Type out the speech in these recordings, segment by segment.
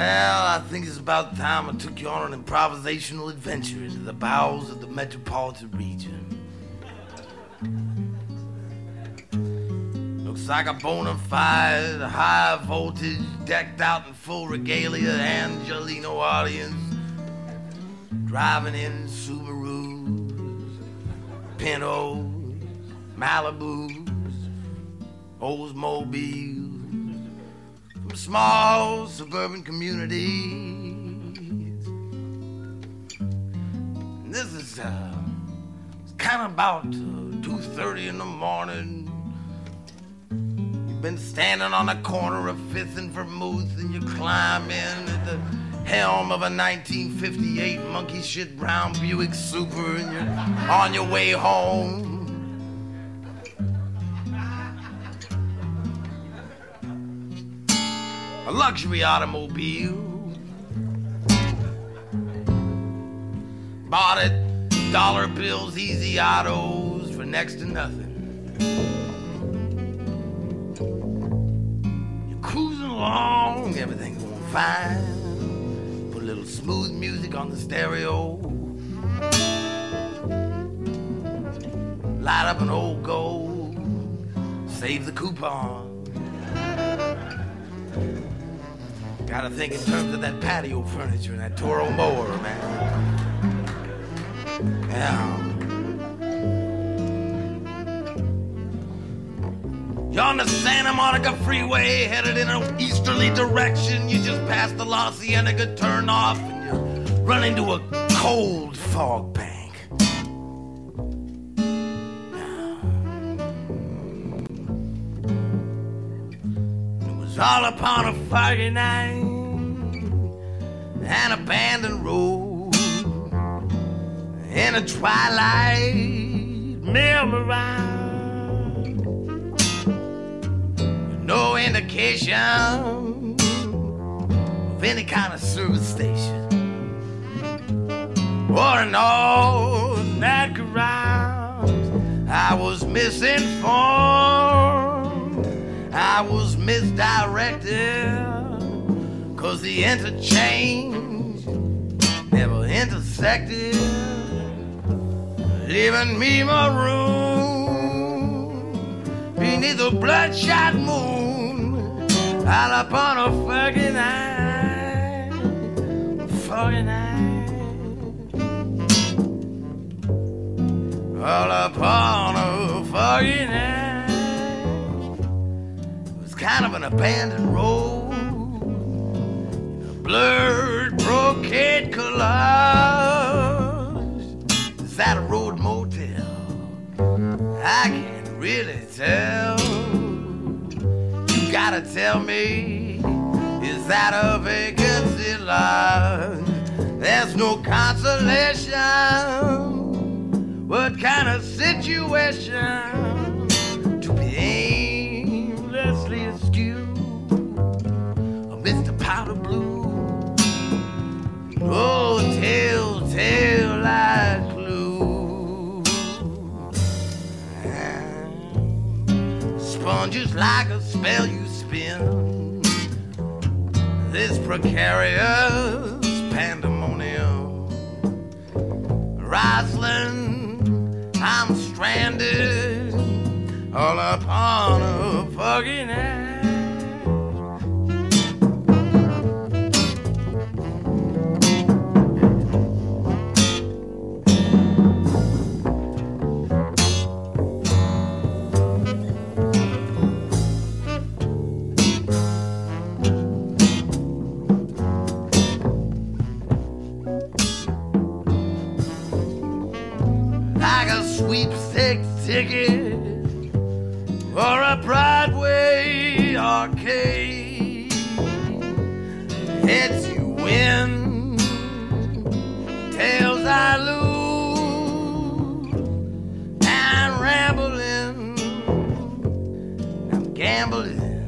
Well, I think it's about time I took you on an improvisational adventure into the bowels of the metropolitan region. Looks like a bona fide, high voltage, decked out in full regalia Angelino audience. Driving in Subarus, Pintos, Malibus, Oldsmobiles, from small suburban communities. And this is it's kind of about 2:30 in the morning. You've been standing on the corner of 5th and Vermouth, and you climb in at the helm of a 1958 monkey shit brown Buick Super, and you're on your way home. A luxury automobile, bought at dollar bills, easy autos for next to nothing. You're cruising along, everything's going fine. Put a little smooth music on the stereo. Light up an old gold, save the coupon. Gotta think in terms of that patio furniture and that Toro mower, man. Yeah. You're on the Santa Monica Freeway, headed in an easterly direction. You just passed the La Cienega turnoff, and you run into a cold fog bank. All upon a foggy night, an abandoned road, in a twilight memorized, with no indication of any kind of service station or an all-night garage. I was misinformed, I was misdirected, 'cause the interchange never intersected, leaving me marooned beneath a bloodshot moon, all upon a foggy night, all upon a foggy night. Kind of an abandoned road, a blurred brocade collage. Is that a road motel? I can't really tell. You gotta tell me, is that a vacancy lodge? There's no consolation. What kind of situation to be aimlessly askew amidst the powder blue? Oh, telltale light clue. Sponges like a spell you spin. This precarious pandemonium. Rosalind, I'm stranded all upon a foggy night. Ticket for a Broadway arcade. Heads you win, tails I lose. I'm rambling, I'm gambling,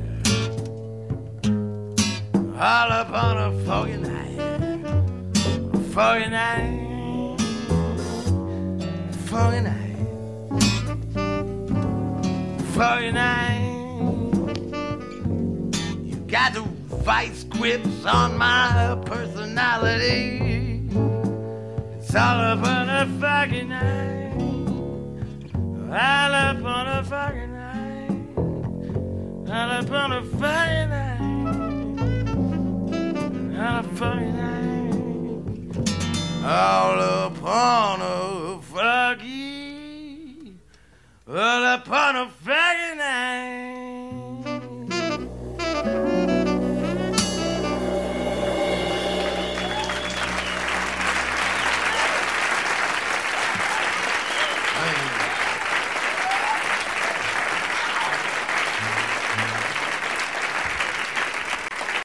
all upon a foggy night, foggy night, foggy night. Foggy night, you got to vice grips on my personality. It's all upon a fucking night. All upon a fucking night. All upon a fucking night. All upon a night. All upon a fucking. All upon a fucking night.